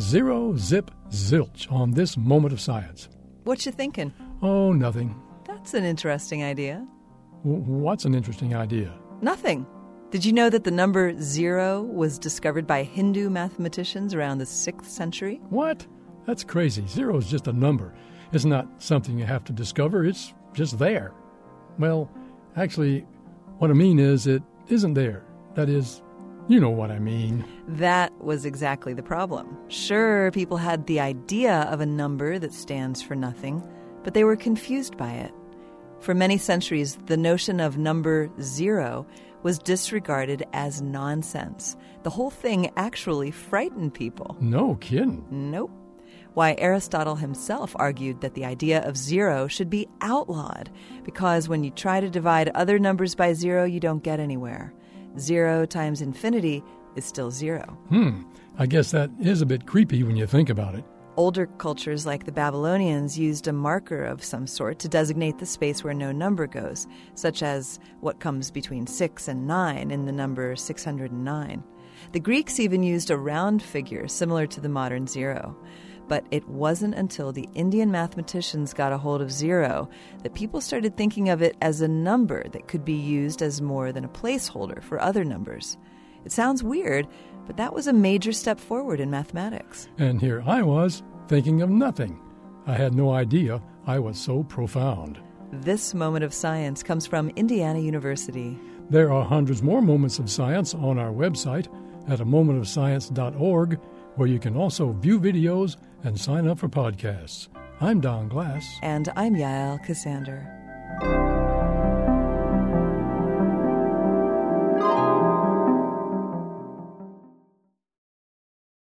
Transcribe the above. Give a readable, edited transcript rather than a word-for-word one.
Zero, zip, zilch on this moment of science. What you thinking? Oh, nothing. That's an interesting idea. What's an interesting idea? Nothing. Did you know that the number 0 was discovered by Hindu mathematicians around the 6th century? What? That's crazy. Zero is just a number. It's not something you have to discover. It's just there. Well, actually, what I mean is it isn't there. That is, you know what I mean. That was exactly the problem. Sure, people had the idea of a number that stands for nothing, but they were confused by it. For many centuries, the notion of number 0 was disregarded as nonsense. The whole thing actually frightened people. No kidding. Nope. Why, Aristotle himself argued that the idea of 0 should be outlawed, because when you try to divide other numbers by 0, you don't get anywhere. 0 times infinity is still 0. I guess that is a bit creepy when you think about it. Older cultures like the Babylonians used a marker of some sort to designate the space where no number goes, such as what comes between 6 and 9 in the number 609. The Greeks even used a round figure similar to the modern 0. But it wasn't until the Indian mathematicians got a hold of 0 that people started thinking of it as a number that could be used as more than a placeholder for other numbers. It sounds weird, but that was a major step forward in mathematics. And here I was, thinking of nothing. I had no idea I was so profound. This moment of science comes from Indiana University. There are hundreds more moments of science on our website at amomentofscience.org, where you can also view videos and sign up for podcasts. I'm Don Glass. And I'm Yael Cassander.